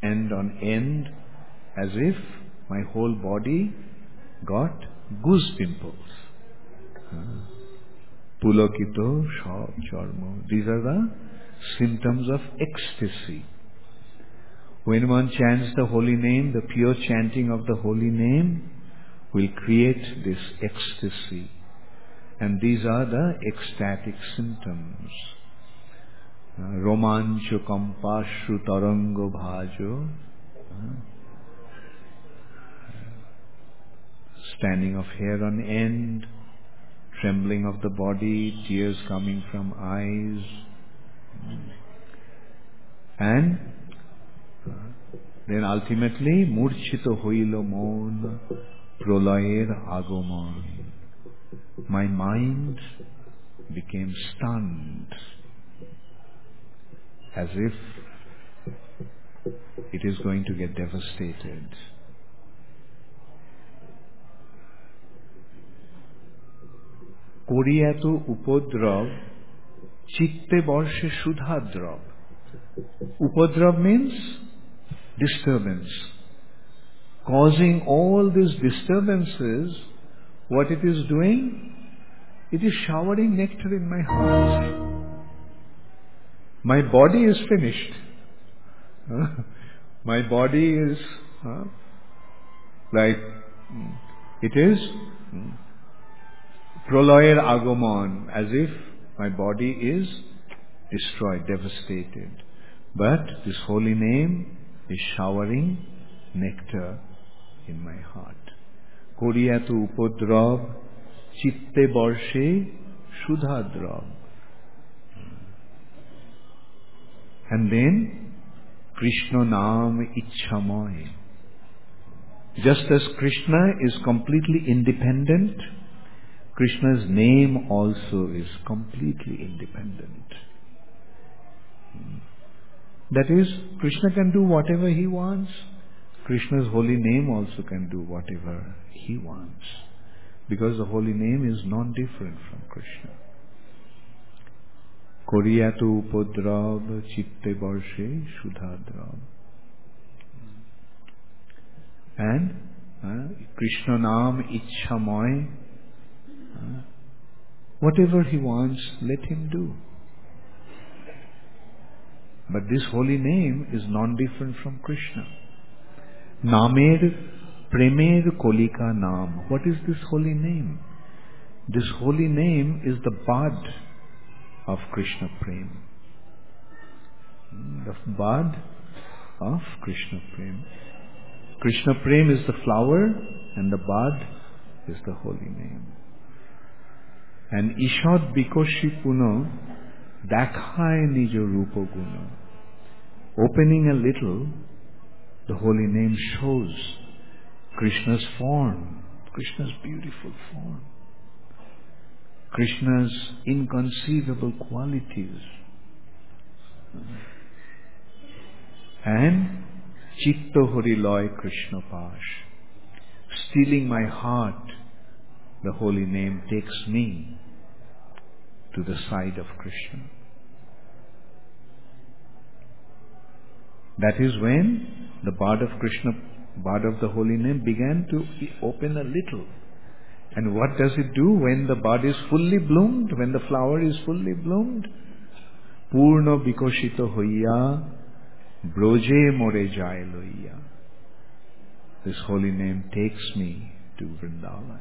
stand on end as if my whole body got goose pimples. Pulokito, shock, charmo. These are the symptoms of ecstasy. When one chants the holy name, the pure chanting of the holy name will create this ecstasy. And these are the ecstatic symptoms. Romancho kampashru tarango bhajo. Standing of hair on end, trembling of the body, tears coming from eyes. And then ultimately, murchito hoilo mon prolayer agomon. My mind became stunned, as if it is going to get devastated. Koriyato upodrav chitte borshe shudhadrav. Upadrav means disturbance. Causing all these disturbances, what it is doing? It is showering nectar in my heart. My body is finished. My body is like it is proloyer agomon, as if my body is destroyed, devastated. But this holy name is showering nectar in my heart. Koriyatu upodrav chitte borshe shudhadrav. And then Krishna Nam Ichchamoy. Just as Krishna is completely independent, Krishna's name also is completely independent. That is, Krishna can do whatever he wants. Krishna's holy name also can do whatever he wants. Because the holy name is non-different from Krishna. Koriyatu upodrav chitte borshe shudhadrav. And Krishna Nam Ichchamoy. Whatever he wants, let him do. But this holy name is non-different from Krishna. Namer Premer Kolika Nam. What is this holy name? This holy name is the bud of Krishna Prem. The bud of Krishna Prem. Krishna Prem is the flower and the bud is the holy name. And Ishad Bikoshi Puno Dakhai Nijo Rupo Guno. Opening a little, the holy name shows Krishna's form, Krishna's beautiful form, Krishna's inconceivable qualities. And Chitto Horiloy Krishna Pash. Stealing my heart, the holy name takes me to the side of Krishna. That is when the bud of Krishna, bud of the holy name began to open a little. And what does it do when the bud is fully bloomed, when the flower is fully bloomed? Purno bikoshito hoiya, broje more jai loiya. This holy name takes me to Vrindavan.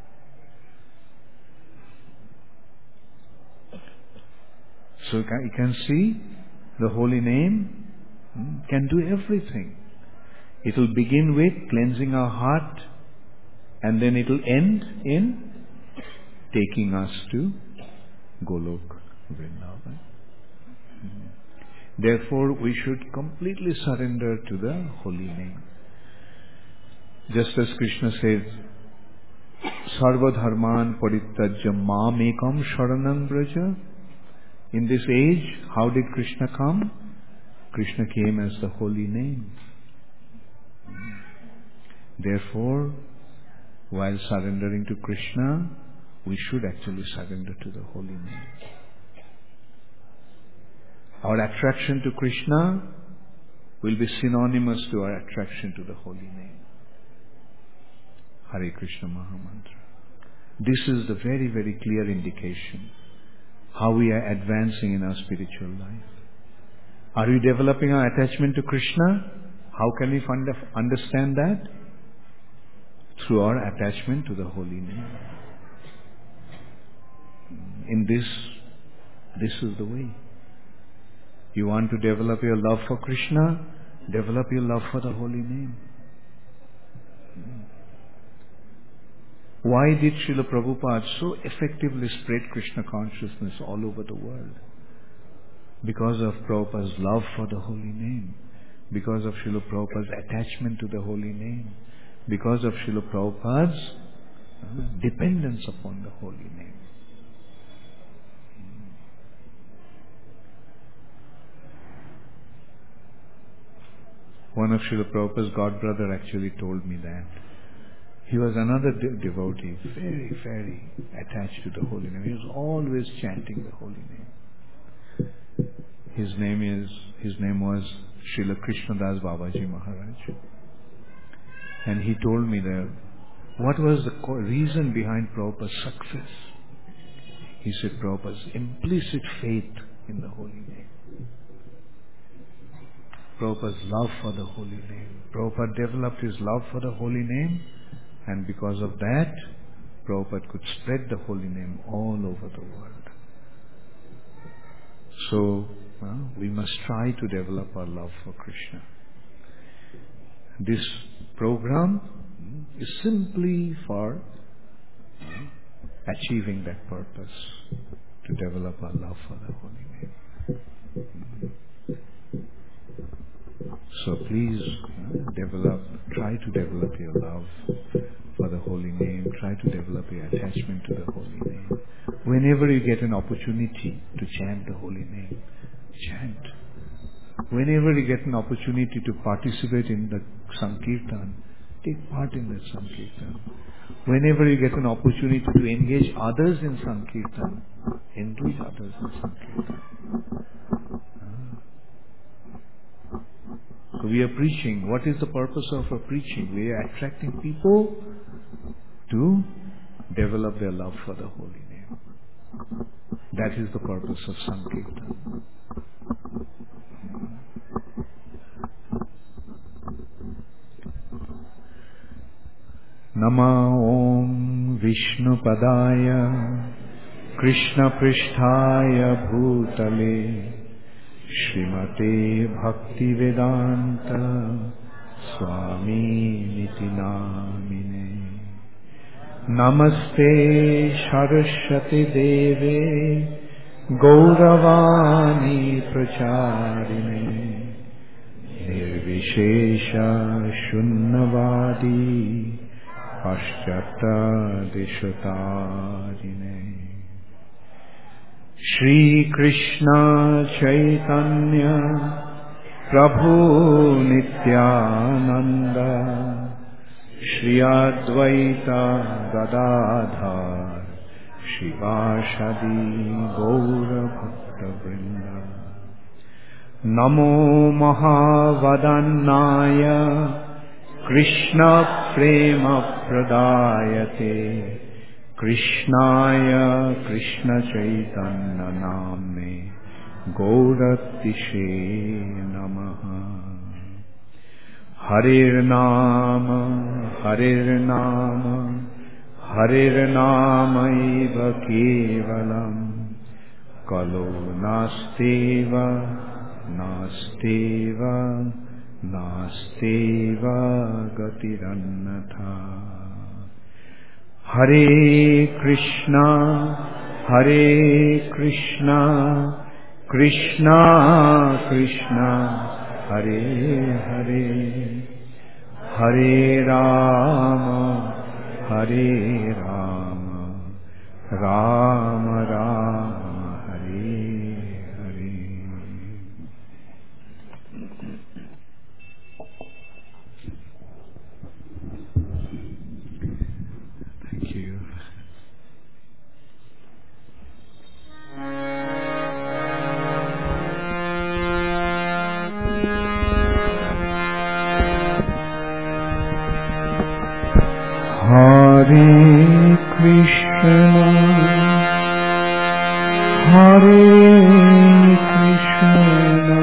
So you can see the holy name can do everything. It will begin with cleansing our heart, and then it will end in taking us to Golok Vrindavan. Therefore, we should completely surrender to the holy name. Just as Krishna said, Sarva dharman parittajya mamekam sharanam braja. In this age, how did Krishna come? Krishna came as the holy name. Therefore, while surrendering to Krishna, we should actually surrender to the holy name. Our attraction to Krishna will be synonymous to our attraction to the holy name. Hare Krishna Mahamantra. This is the very, very clear indication how we are advancing in our spiritual life. Are we developing our attachment to Krishna? How can we understand that? Through our attachment to the holy name. In this is the way. You want to develop your love for Krishna? Develop your love for the holy name. Why did Srila Prabhupada so effectively spread Krishna consciousness all over the world? Because of Prabhupada's love for the holy name. Because of Srila Prabhupada's attachment to the holy name. Because of Srila Prabhupada's dependence upon the holy name. One of Srila Prabhupada's godbrother actually told me that. He was another devotee, very, very attached to the holy name. He was always chanting the holy name. His name was Srila Krishnadas Babaji Maharaj. And he told me that, what was the reason behind Prabhupada's success? He said, Prabhupada's implicit faith in the holy name. Prabhupada's love for the holy name. Prabhupada developed his love for the holy name, and because of that, Prabhupada could spread the holy name all over the world. So, we must try to develop our love for Krishna. This program is simply for achieving that purpose, to develop our love for the holy name. So please try to develop your love for the holy name, try to develop your attachment to the holy name. Whenever you get an opportunity to chant the holy name, chant. Whenever you get an opportunity to participate in the Sankirtan, take part in that Sankirtan. Whenever you get an opportunity to engage others in Sankirtan, engage others in Sankirtan. So we are preaching. What is the purpose of our preaching? We are attracting people to develop their love for the holy name. That is the purpose of Sankirtan. Nama Om Vishnu Padaya Krishna Pristhaya Bhutale Srimate Bhakti Vedanta Swami Niti Namine Namaste Saraswati Deve Gauravani Pracharine Nirvishesha Shunnavadi Paschata Deshatarine Shri Krishna Chaitanya Prabhu Nityananda Shri Advaita Gadadhar Shivashadi Gaura Bhakta Vrinda Namo Mahavadannaya Krishna Prema Pradayate Krishnaya Krishna Chaitanya Namne Gauratishe Namaha Harir Nama Harir Nama Harir Nama Eva Kevalam Kalo Nasteva Nasteva Nasteva Gatirannatha Hare Krishna Krishna Krishna Hare Hare Hare Rama Rama Rama Hare Hare. Thank you. Hare Krishna,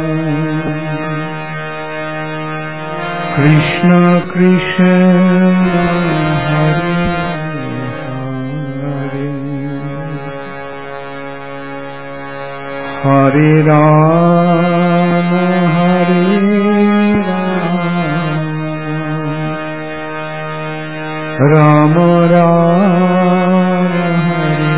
Krishna Krishna, Hare Hare, Hare Rama, Hare Rama, Rama Rama, Hare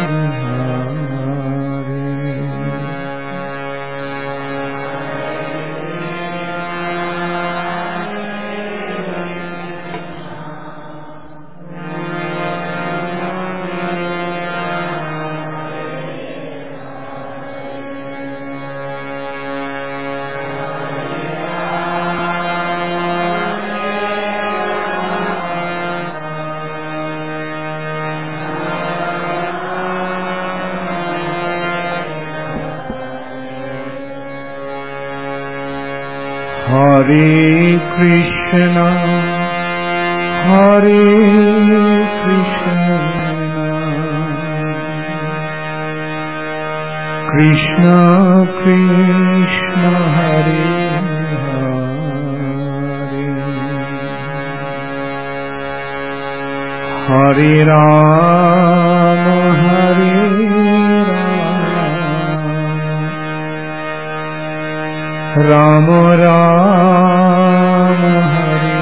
Hare Krishna, Hare Krishna, Krishna Krishna, Hare Hare, Hare Rama, Hare Rama, Rama Rama, Hare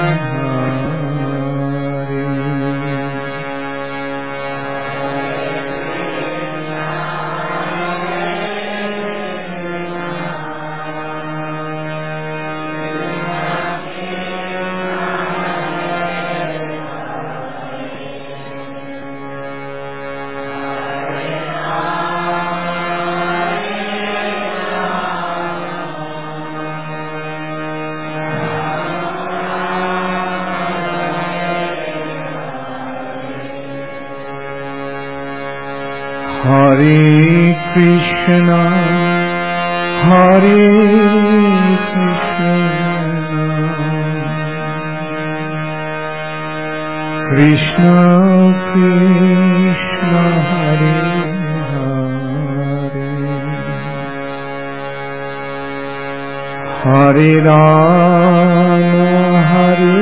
Hare Krishna, Hare Krishna, Krishna Krishna, Hare Hare, Hare Rama, Hare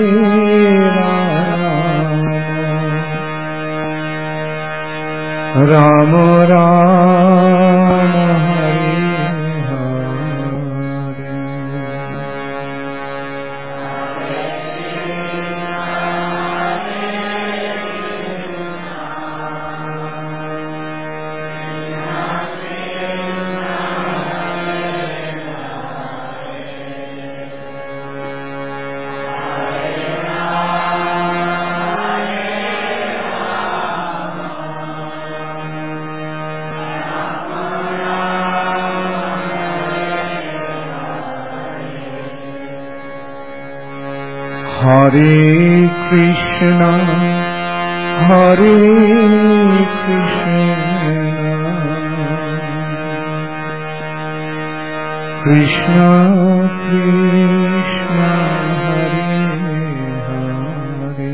Rama, Rama Hare Hare Krishna, Hare Krishna, Krishna Krishna, Hare Hare,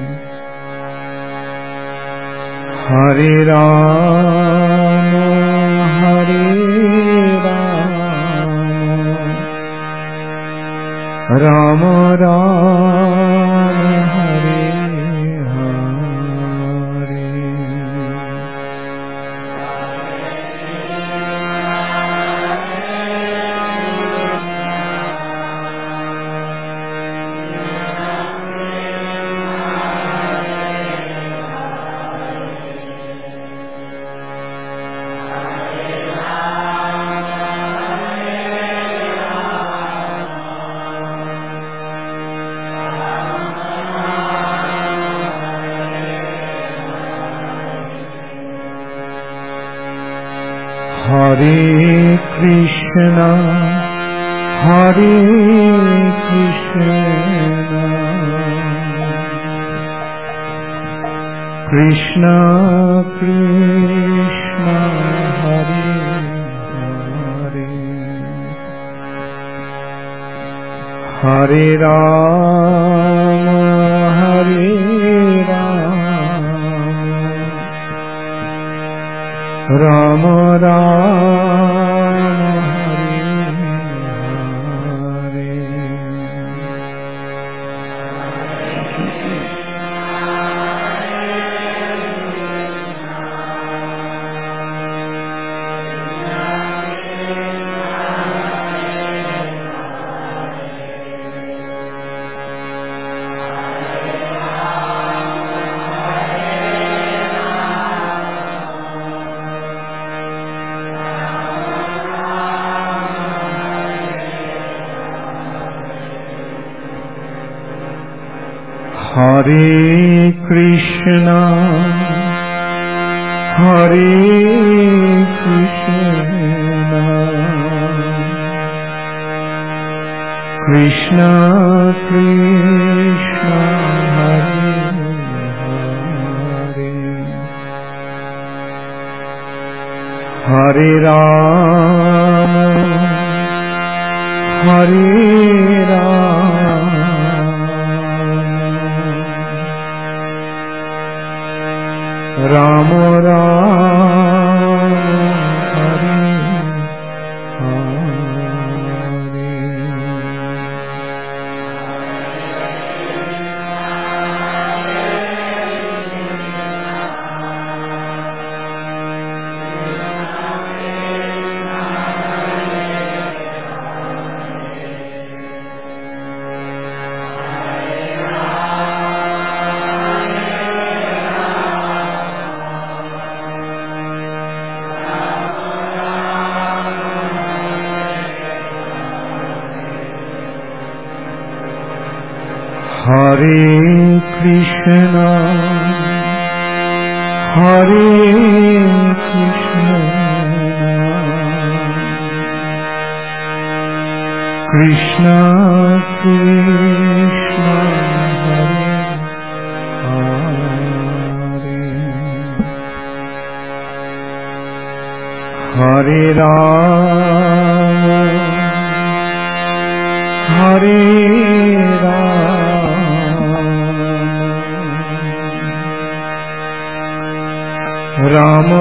Hare Rama, Hare Rama, Rama Rama, Hare Hare. Hare Krishna, Hare Krishna, Krishna Krishna, Hare Hare, Hare Rama, Hare Rama, Ram Ram Hare Hare Krishna, Hare Krishna, Krishna Krishna, Hare Hare, Hare Rama, Hare Rama, Ram Ram Hare Hare Hare Krishna, Hare Krishna, Krishna Krishna, Hare Hare, Hare Rama, Hare Rama, Ram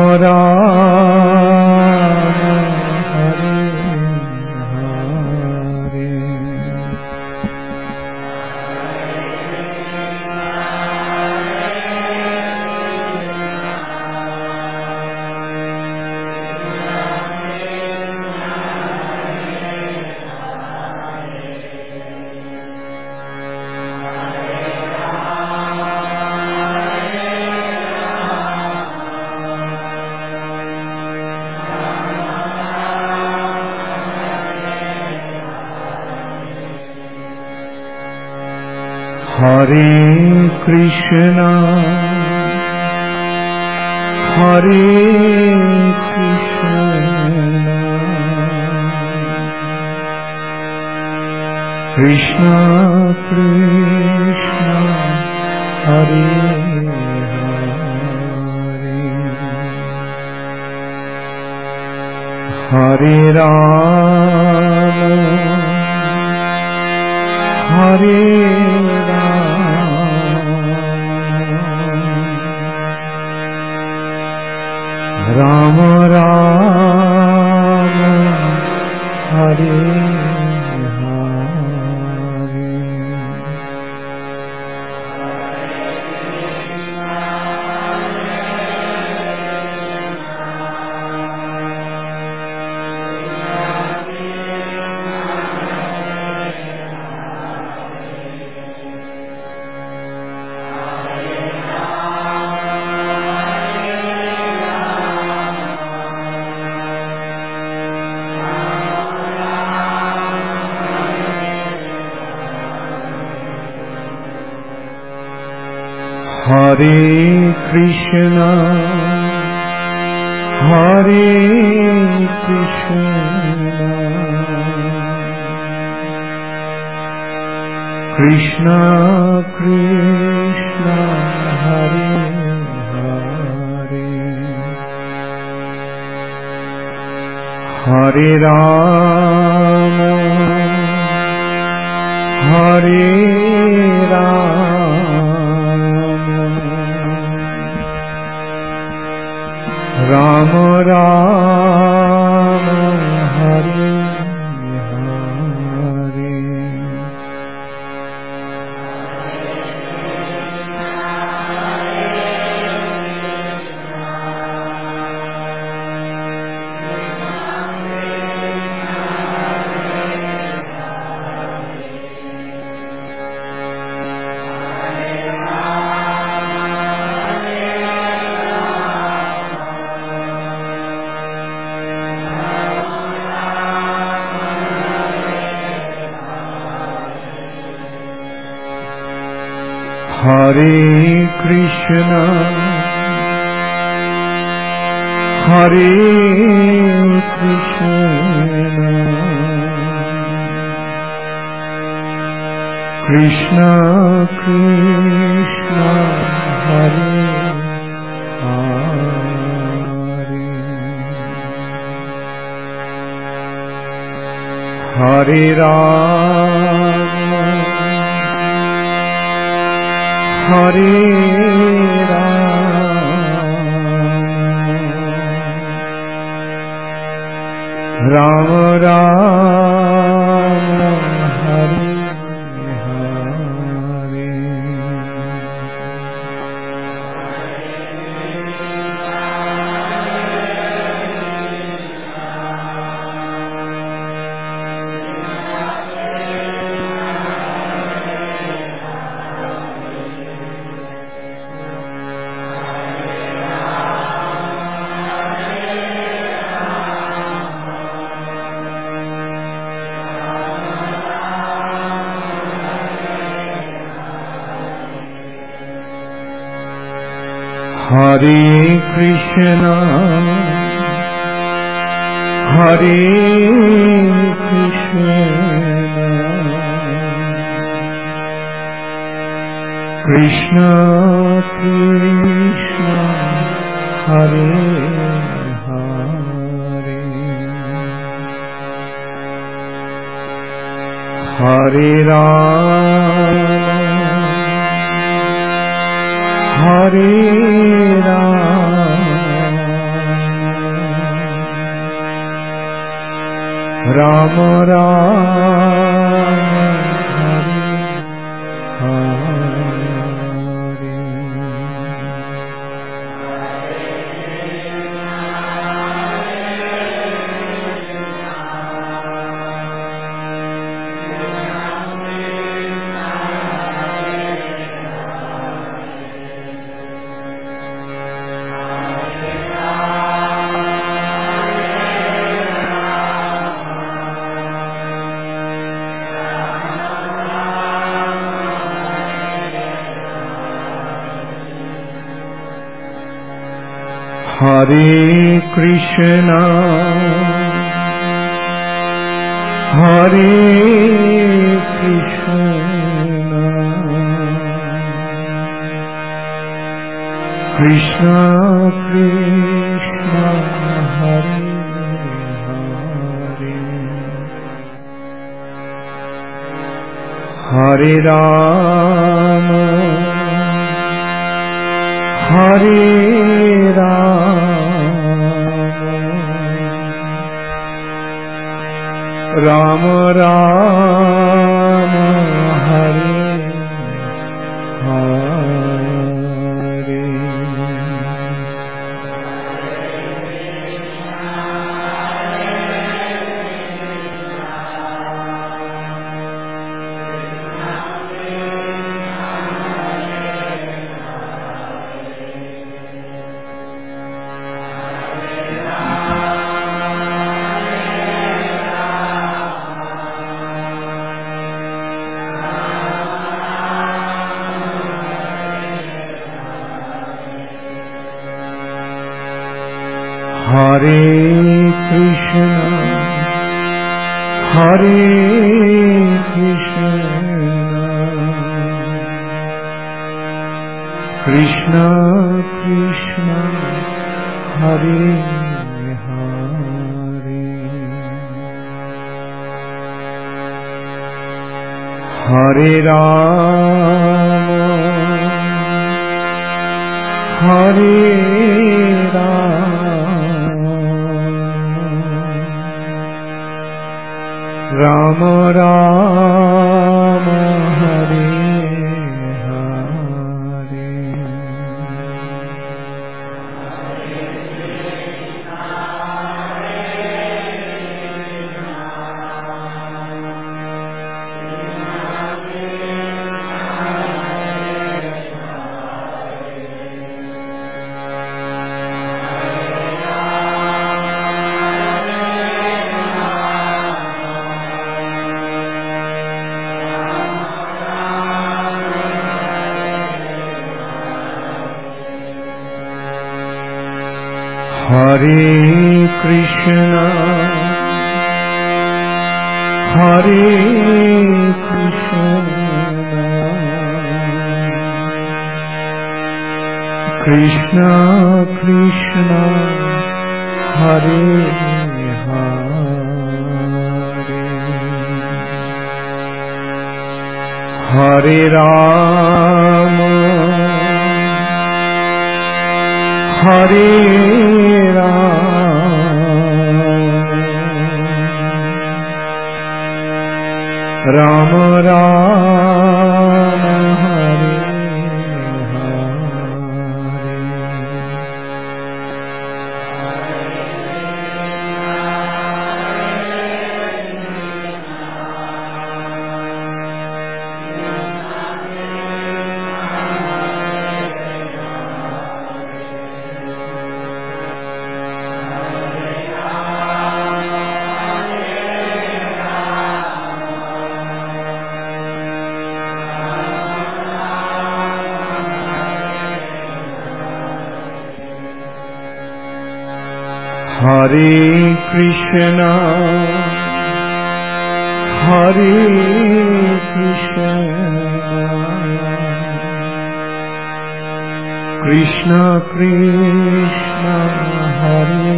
Ram Hare Hare Hare Krishna, Hare Krishna, Krishna Krishna, Hare Hare, Hare Rama, Hare Ram Ram Hare Hare Hare Krishna, Hare Krishna, Krishna Krishna, Hare Hare, Hare Rama, Hare Rama, Ram Ram Hare Hare Krishna, Hare Krishna, Krishna Krishna, Hare Hare, Hare Rama, Hare Ram, Ram Ram, Hare Hare Krishna, Hare Krishna, Krishna Krishna, Hare Hare, Hare Rama, Hare Ram, Ram Hare Hare Krishna, Hare Krishna, Krishna Krishna, Hare Hare, Hare Rama, Hare Ram, Ram Hare Hare, Hare Krishna, Hare Krishna, Krishna Krishna, Hare Hare, Hare Rama, Hare Rama, Hare Krishna, Hare Krishna, Krishna Krishna, Hare Hare Rama, Hare Rama, Rama Rama, Hare Hare Krishna, Hare Krishna, Krishna Krishna, Hare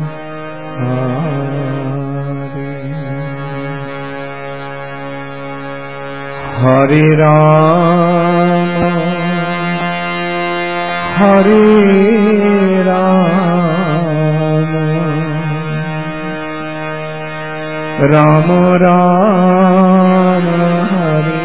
Hare Rama, Hare Rama Rama, Hare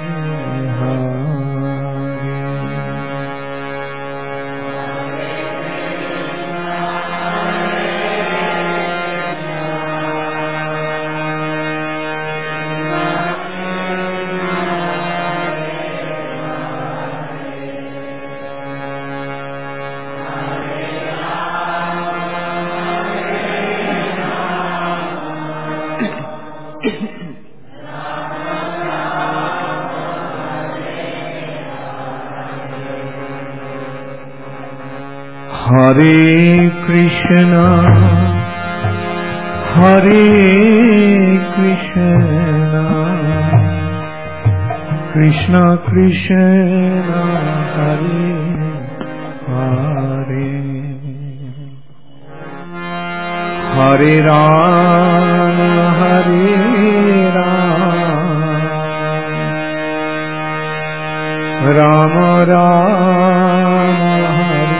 Hare Krishna, Hare Krishna, Krishna Krishna, Hare Hare, Hare Rama, Hare Rama, Rama Rama, Hare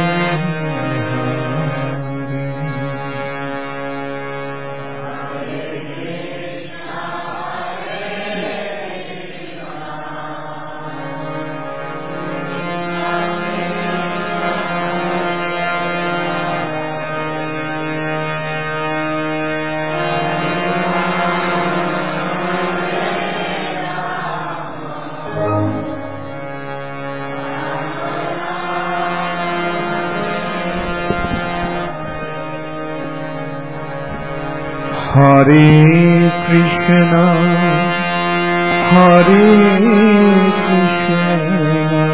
Hare Krishna, Hare Krishna,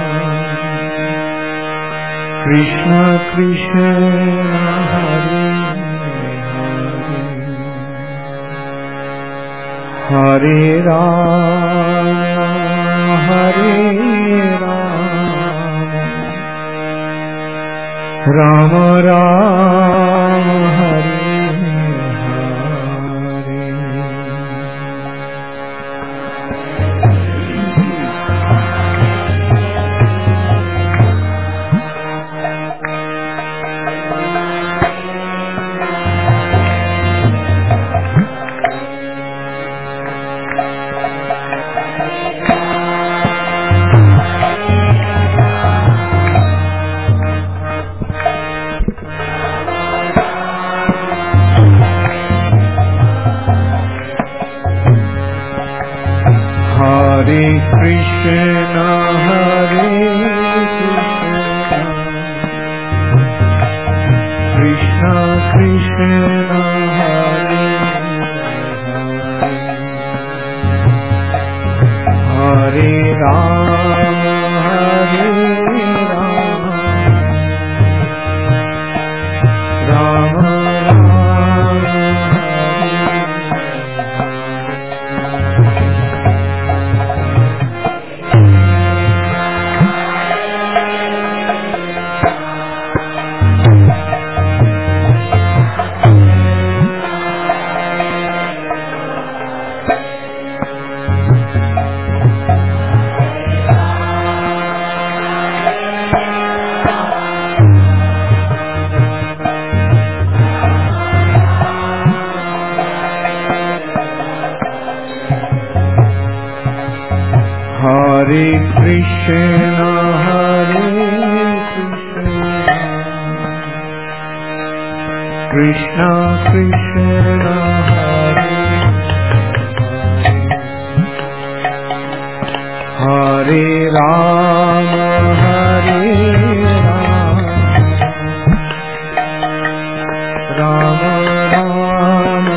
Krishna Krishna, Hare Hare, Hare Rama, Hare Rama, Rama Rama, Hare Krishna, Hare Krishna, Krishna Krishna, Hare Hare, Hare Rama, Hare Rama, Krishna Krishna Hare Hare Rama Hare Rama Rama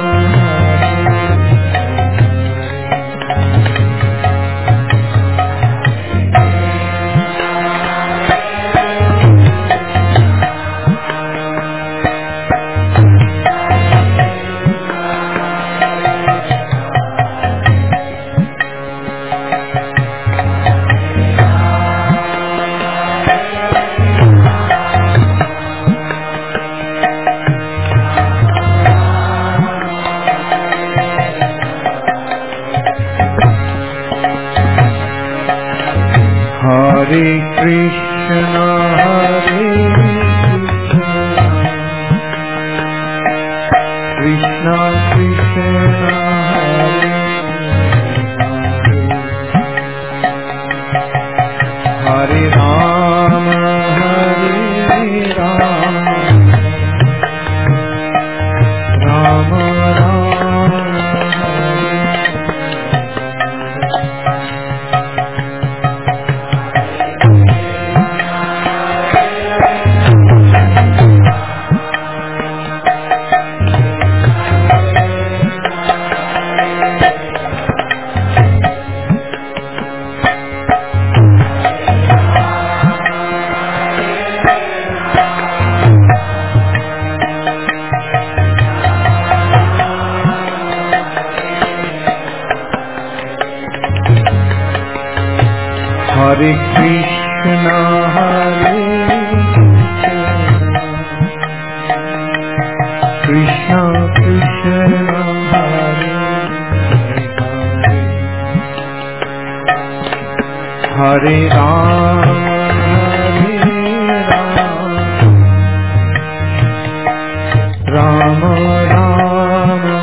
Hare Krishna Hare Krishna Krishna Hare Rama Hare Rama Rama Rama Hare Krishna Hare Krishna Krishna Hare Hare Rama Hare Rama Rama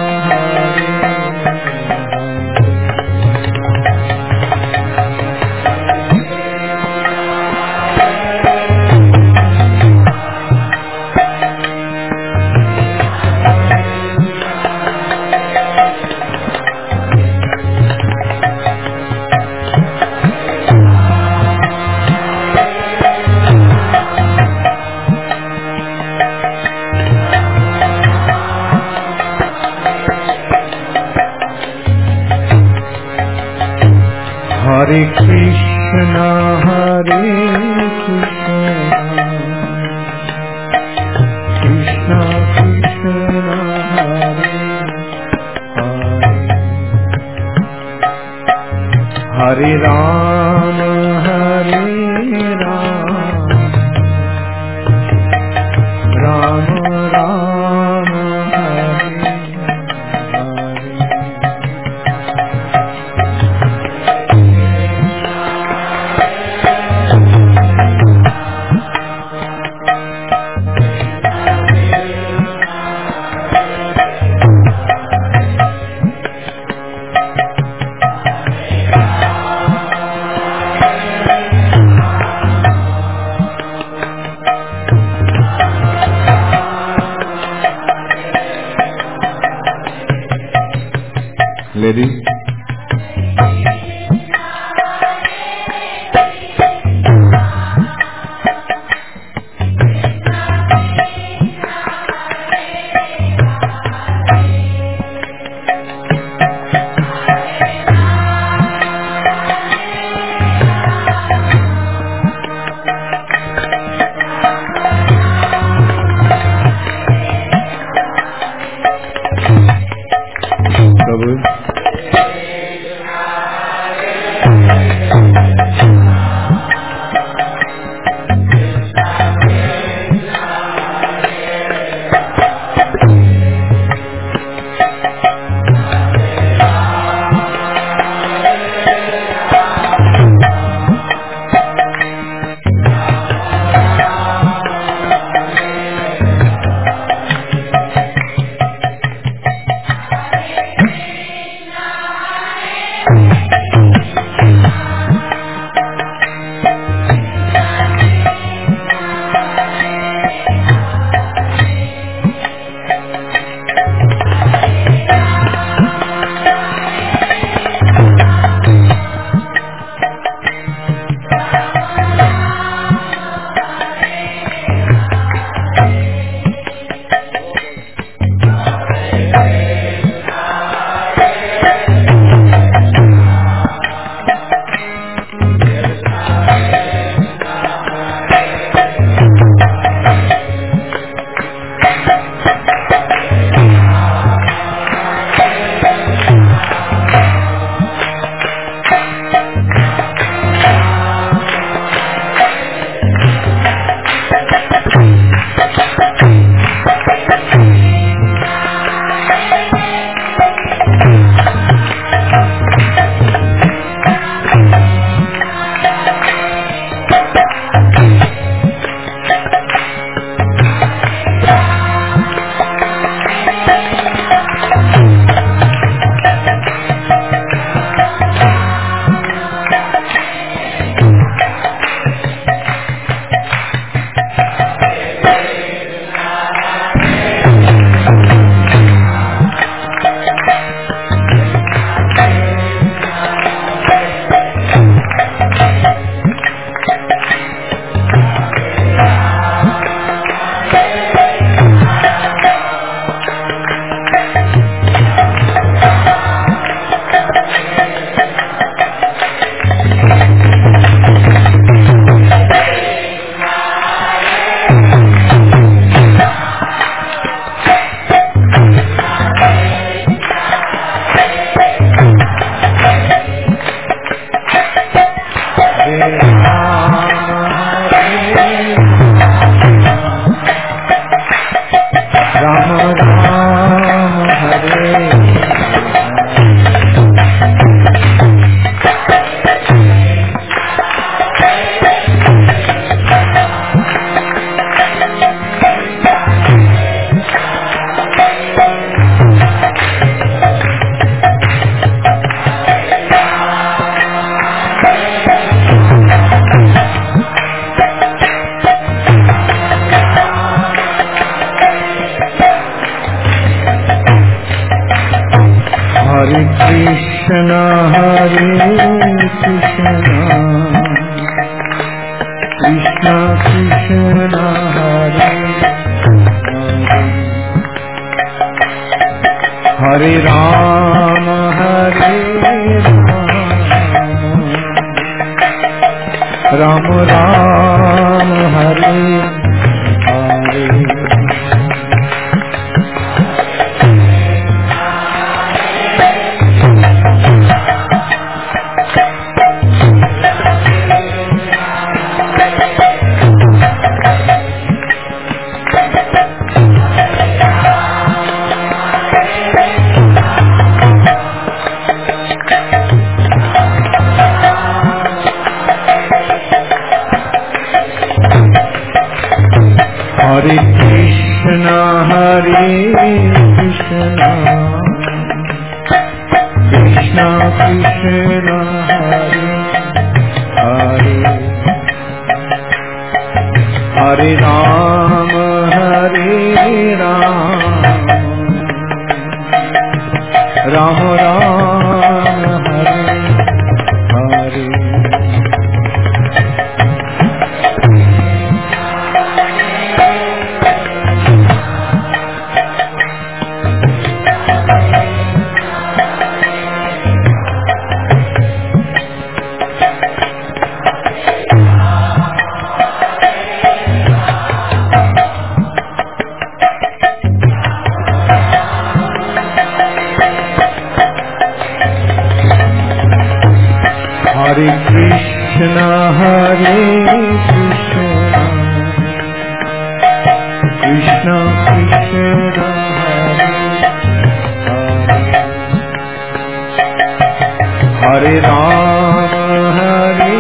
Hare Krishna Hare Krishna Krishna Hare Hare Rama Hare Rama Rama Ladies, Prabhu. Rama Rama Hare Krishna Hare Krishna Krishna Krishna Hare Hare Rama Hare Rama Rama Hare Hare Hare Krishna Hare Krishna Krishna Krishna Hare Hare Hare Rama Hare Rama Rama Rama Hare Hare Hare Krishna Hare Krishna Krishna Krishna Hare Hare Hare Rama Hare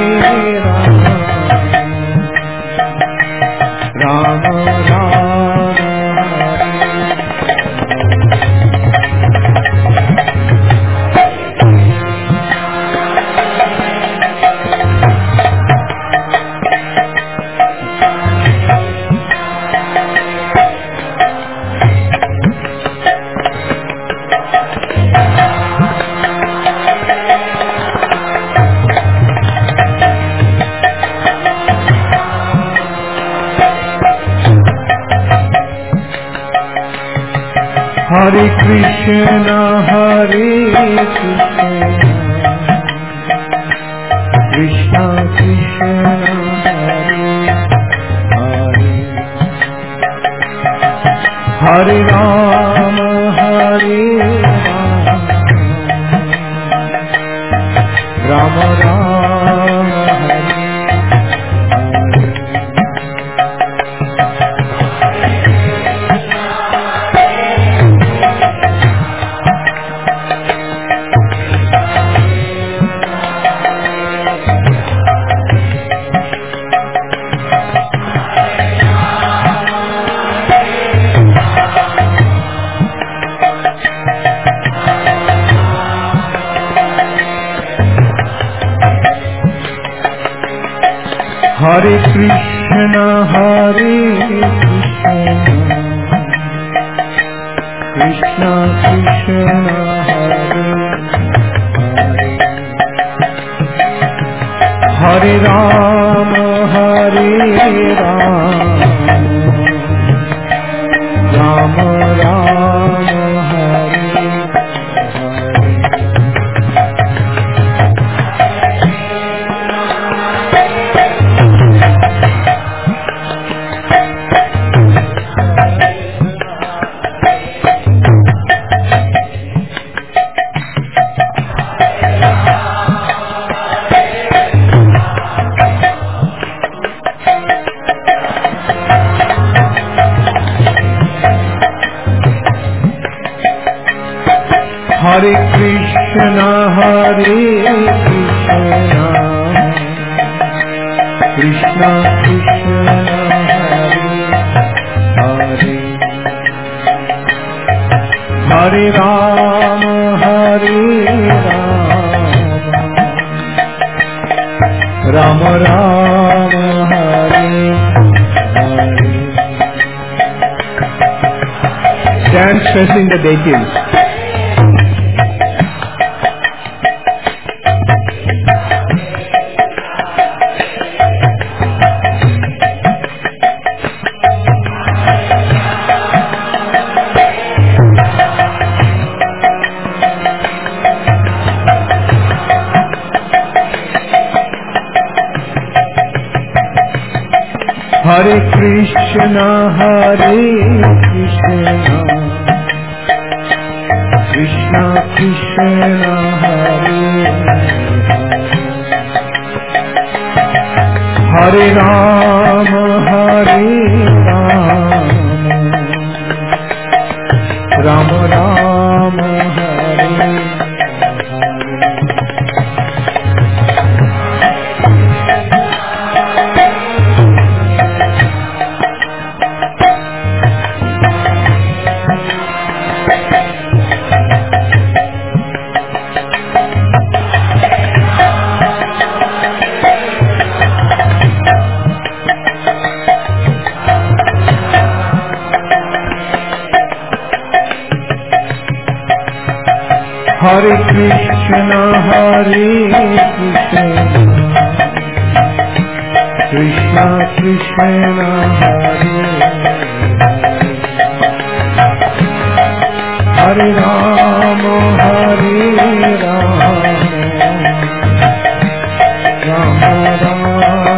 Rama Rama Hare Krishna Hare Krishna Krishna Krishna Hare Hare Hare Rama Hare Rama Rama Rama Hare Hare Krishna Hare Krishna Krishna Hare Hare Rama Hare Rama Rama Hare Hare Krishna, Krishna Krishna, Hare Hare, Hare Rama, Rama Rama, Hare Hare. Stand stressing the deities. Hare Krishna, Krishna Krishna, Hare Hare, Hare Rama, Rama Rama, Hare Hare. Hare Krishna, Krishna Krishna, Hare Hare, Hare Rama, Rama Rama,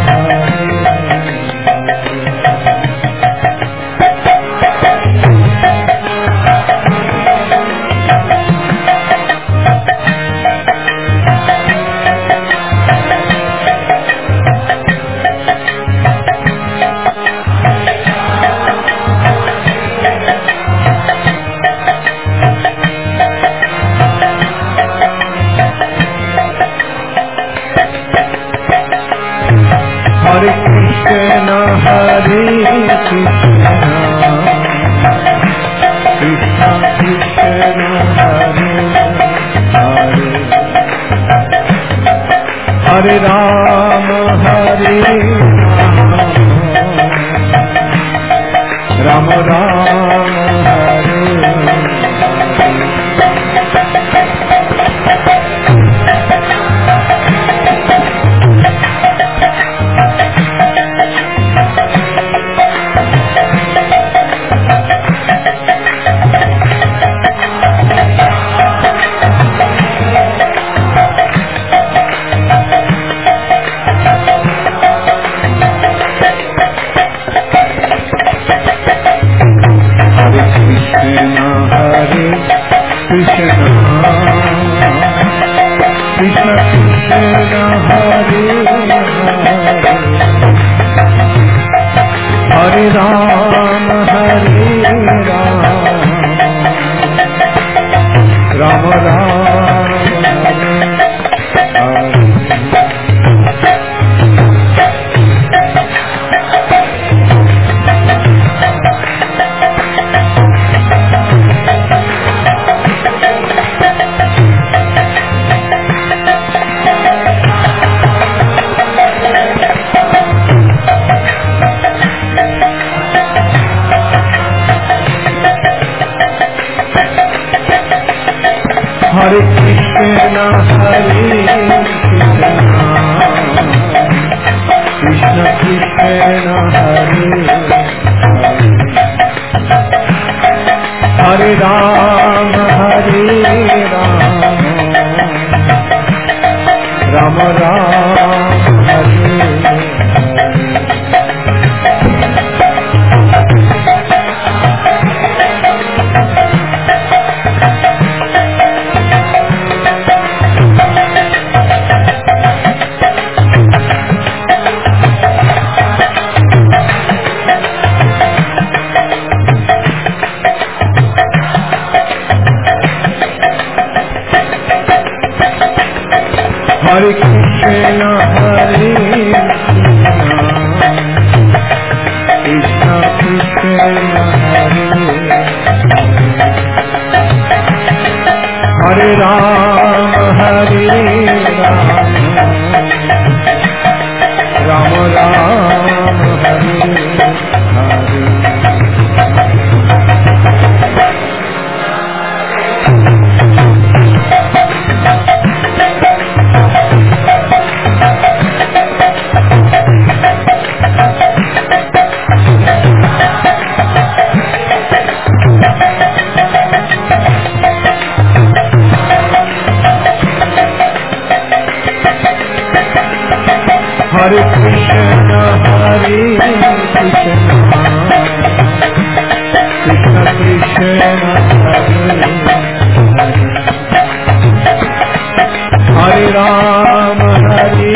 Hare Krishna, Krishna Krishna, Hare Hare, Hare Rama, Rama Rama, Hare Hare Rama, Rama Rama, Hare Krishna, Krishna Krishna, Hare Hare, Hare Rama, Rama Rama, Hare Hare Krishna, Hare Krishna, Krishna Krishna, Hare Hare Ram, Rama Rama, Hare Hare. Hare Krishna, Hare Krishna, Krishna Krishna, Hare Rama, Hare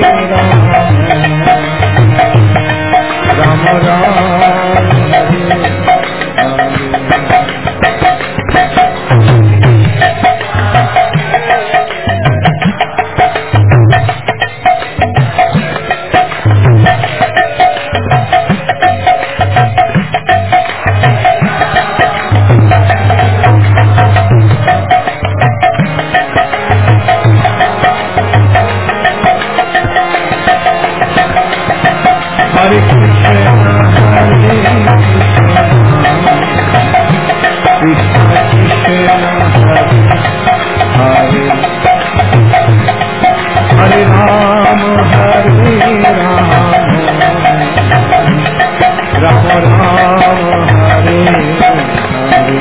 Rama, Rama Rama, Hare Krishna, Hare Krishna, Krishna Hare Hare Rama, Hare Rama, Rama Rama, Hare Hare.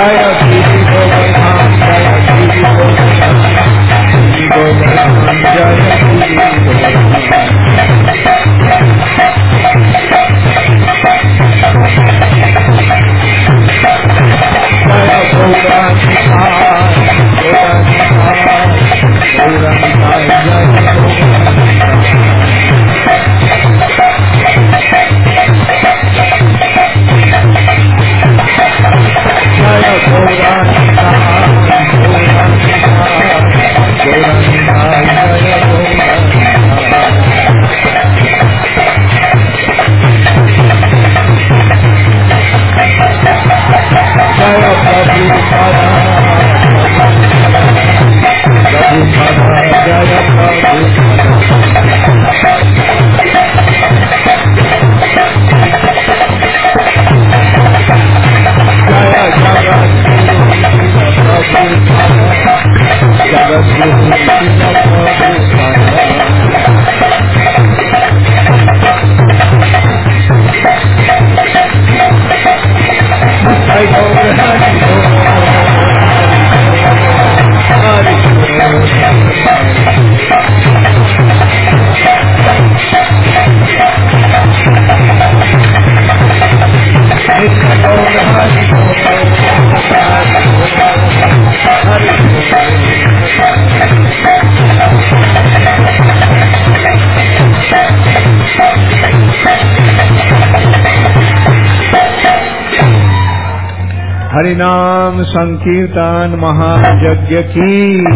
हरिनाम संकीर्तन महायज्ञ की।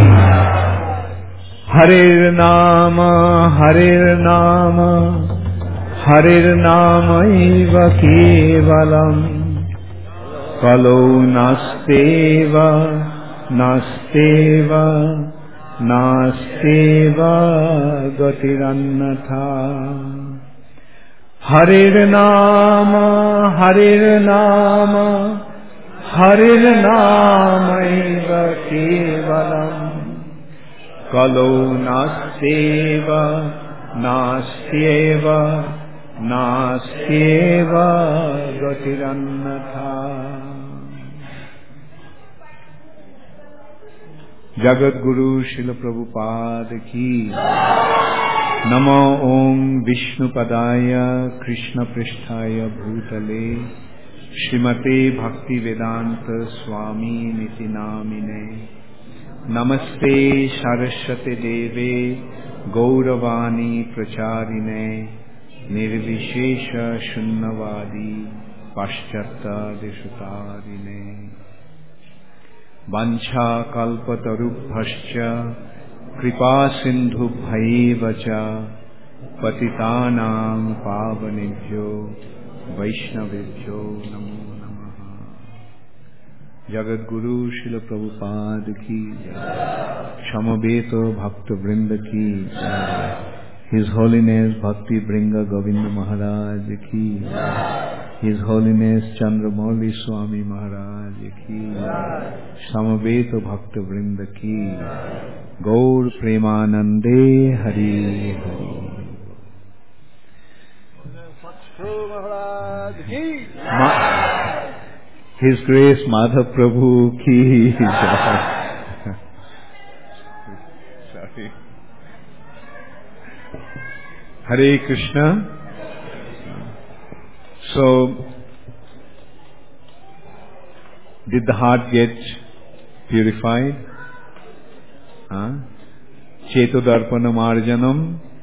हरिर्नाम हरिर्नाम हरिर्नामैव केवलम् कलो नास्तेव नास्तेव नास्तेव गतिरन्यथा। हरिर्नाम हरिर्नाम हरिर्नामैव केवलम् कलो नास्त्येव नास्त्येव नास्त्येव गतिरन्यथा। जगत गुरु शिल प्रभुपाद की। नमो ओम विष्णुपदाय कृष्ण पृष्ठाय भूतले श्रीमते भक्ति वेदांत स्वामी निति नामिने। नमस्ते सरस्वती देवे गौरवाणी प्रचारिणे निर्विशेष शून्यवादी पाश्चात्य देशतारिणे। वंशा कल्पतरुभ्यश्च कृपा सिन्धुभ्यैव च पतितानां पावनेभ्यो वैष्णवेभ्यो नमो नमः। जगत गुरु शिल प्रभुपाद की। समवेत भक्त वृंद की। His Holiness Bhakti Bringa Govinda Maharaj ki। His Holiness Chandramauli Swami Maharaj ki। समवेत भक्त वृंद की। गौर प्रेमानंदे Hari Hari. His Grace Madhav Prabhu ki Sorry. Hare Krishna. So, did the heart get purified? Chetodarpana marjanam.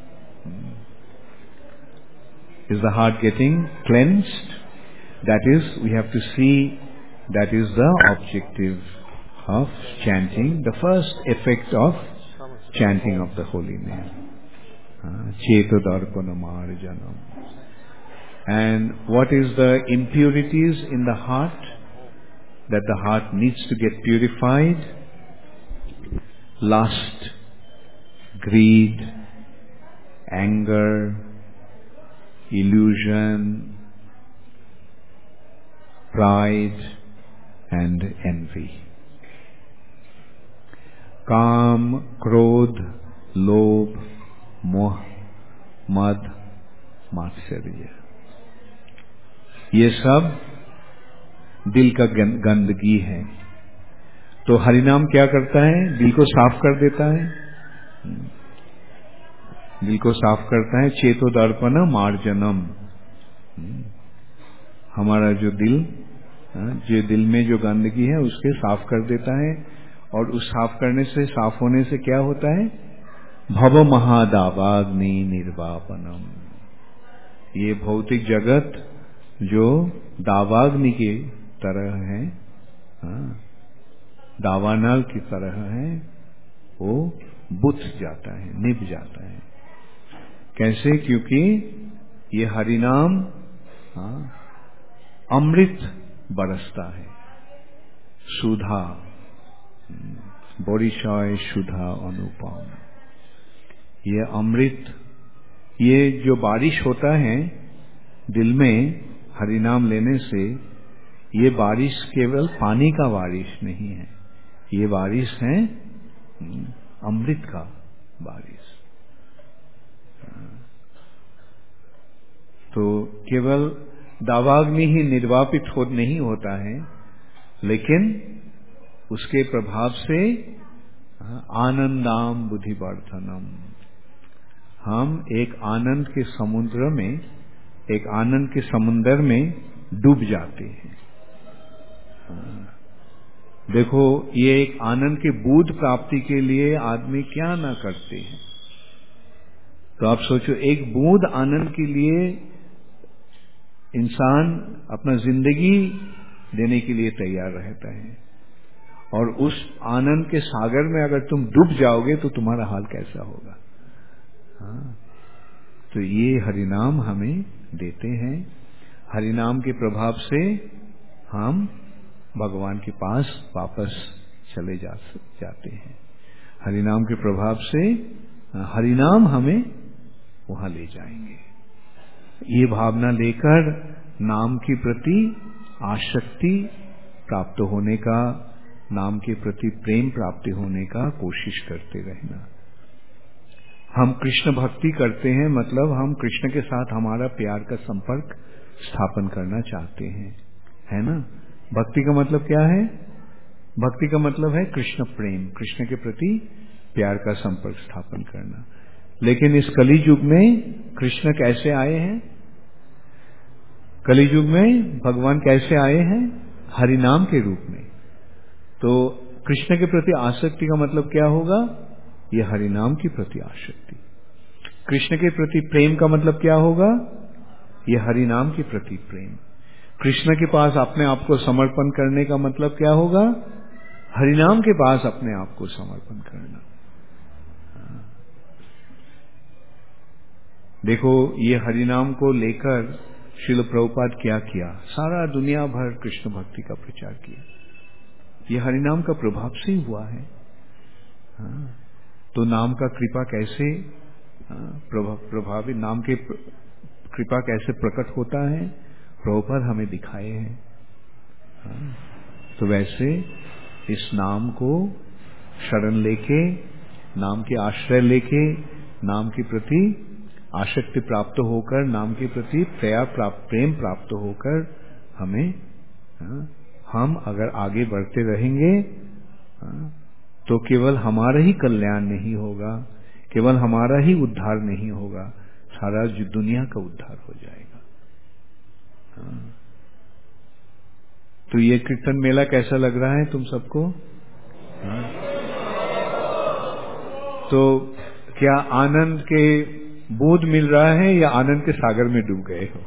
Is the heart getting cleansed? That is, we have to see that is the objective of chanting, the first effect of chanting of the holy name. Chetodarpana marjanam. And what is the impurities in the heart that the heart needs to get purified? Lust, greed, anger, illusion, pride and envy. Kam, krodh, lobh, मोह, मद, मात्सर्य, ये सब दिल का गंदगी है। तो हरिनाम क्या करता है? दिल को साफ कर देता है, दिल को साफ करता है। चेतो दर्पण मार्जनम, हमारा जो दिल में जो गंदगी है उसके साफ कर देता है। और उस साफ करने से, साफ होने से क्या होता है? भव महादावाग्नि निर्वापनम। ये भौतिक जगत जो दावाग्नि की तरह है, दावानल की तरह है, वो बुझ जाता है, निभ जाता है। कैसे? क्योंकि ये हरिनाम अमृत बरसता है, सुधा, बरिशय सुधा अनुपम। ये अमृत, ये जो बारिश होता है दिल में हरिनाम लेने से, ये बारिश केवल पानी का बारिश नहीं है, ये बारिश है अमृत का बारिश। तो केवल दावाग्नि ही निर्वापित नहीं होता है, लेकिन उसके प्रभाव से आनंदाम बुद्धिवर्धनम, हम एक आनंद के समुद्र में, एक आनंद के समुद्र में डूब जाते हैं। देखो, ये एक आनंद के बूंद प्राप्ति के लिए आदमी क्या ना करते हैं। तो आप सोचो, एक बूंद आनंद के लिए इंसान अपना जिंदगी देने के लिए तैयार रहता है। और उस आनंद के सागर में अगर तुम डूब जाओगे तो तुम्हारा हाल कैसा होगा। तो ये हरिनाम हमें देते हैं। हरिनाम के प्रभाव से हम भगवान के पास वापस चले जाते हैं। हरिनाम के प्रभाव से हरिनाम हमें वहां ले जाएंगे। ये भावना लेकर नाम के प्रति आसक्ति प्राप्त होने का, नाम के प्रति प्रेम प्राप्ति होने का कोशिश करते रहना। हम कृष्ण भक्ति करते हैं, मतलब हम कृष्ण के साथ हमारा प्यार का संपर्क स्थापन करना चाहते हैं, है ना। भक्ति का मतलब क्या है? भक्ति का मतलब है कृष्ण प्रेम, कृष्ण के प्रति प्यार का संपर्क स्थापन करना। लेकिन इस कली युग में कृष्ण कैसे आए हैं? कली युग में भगवान कैसे आए हैं? हरिनाम के रूप में। तो कृष्ण के प्रति आसक्ति का मतलब क्या होगा? यह हरिनाम के प्रति आसक्ति। कृष्ण के प्रति प्रेम का मतलब क्या होगा? यह हरिनाम के प्रति प्रेम। कृष्ण के पास अपने आप को समर्पण करने का मतलब क्या होगा? हरिनाम के पास अपने आप को समर्पण करना। देखो, ये हरिनाम को लेकर श्रील प्रभुपाद क्या किया, सारा दुनिया भर कृष्ण भक्ति का प्रचार किया। ये हरिनाम का प्रभाव से ही हुआ है। तो नाम का कृपा कैसे प्रभावी, नाम के कृपा कैसे प्रकट होता है, प्रभुपाद हमें दिखाए हैं। तो वैसे इस नाम को शरण लेके, नाम के आश्रय लेके, नाम के प्रति आसक्ति प्राप्त होकर, नाम के प्रति प्रेम प्राप्त होकर हमें, हम अगर आगे बढ़ते रहेंगे तो केवल हमारा ही कल्याण नहीं होगा, केवल हमारा ही उद्धार नहीं होगा, सारा दुनिया का उद्धार हो जाएगा। तो ये कीर्तन मेला कैसा लग रहा है तुम सबको? तो क्या आनंद के बूंद मिल रहा है या आनंद के सागर में डूब गए हो?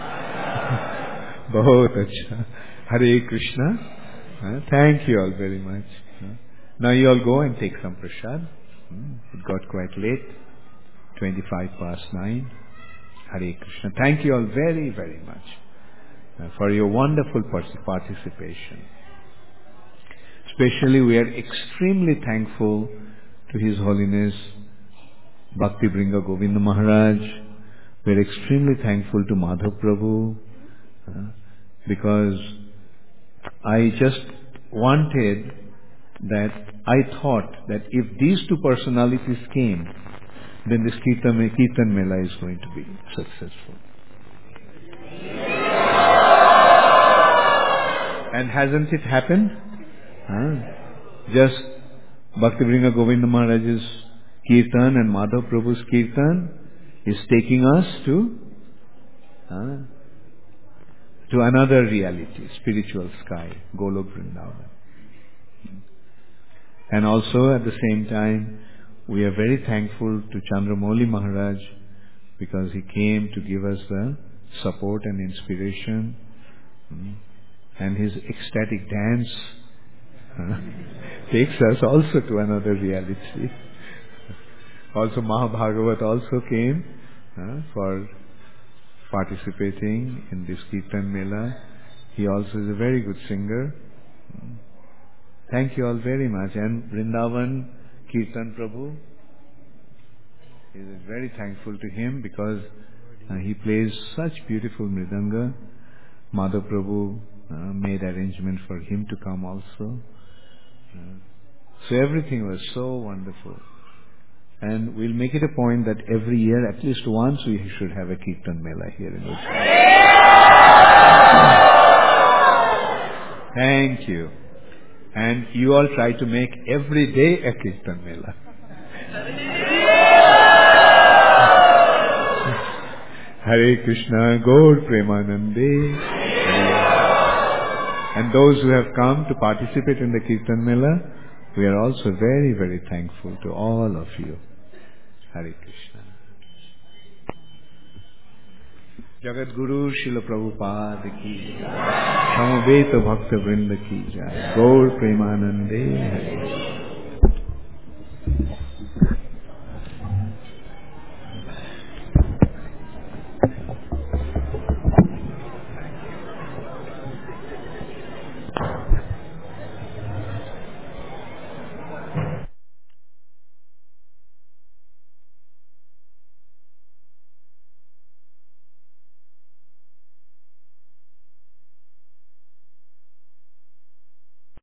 बहुत अच्छा। हरे Krishna. Thank you all very much. Now you all go and take some prasad. It got quite late, 9:25. Hare Krishna. Thank you all very, very much for your wonderful participation. Especially we are extremely thankful to His Holiness Bhakti Bringa Govinda Maharaj. We are extremely thankful to Madhav Prabhu because I just wanted that, I thought that if these two personalities came, then this Kirtan Mela is going to be successful. And hasn't it happened? Just Bhaktivinoda Govinda Maharaj's Kirtan and Madhav Prabhu's Kirtan is taking us to another reality, spiritual sky, Golok Vrindavan. And also at the same time, we are very thankful to Chandramouli Maharaj because he came to give us the support and inspiration. And his ecstatic dance takes us also to another reality. Also Mahabhagavat also came for participating in this Kirtan Mela. He also is a very good singer. Thank you all very much. And Vrindavan Kirtan Prabhu, he is very thankful to him because he plays such beautiful mridanga. Madhav Prabhu made arrangement for him to come also. So everything was so wonderful. And we'll make it a point that every year, at least once, we should have a Kirtan Mela here in Ujjain. Thank you. And you all try to make every day a Kirtan Mela. Hare Krishna, Gaur Premanande. And those who have come to participate in the Kirtan Mela, we are also very, very thankful to all of you. Hare Krishna. Jagat Guru Srila Prabhupada ki Jai. Samaveta Bhakta Vrinda ki Jai. Gaur Premanande. Hare Krishna.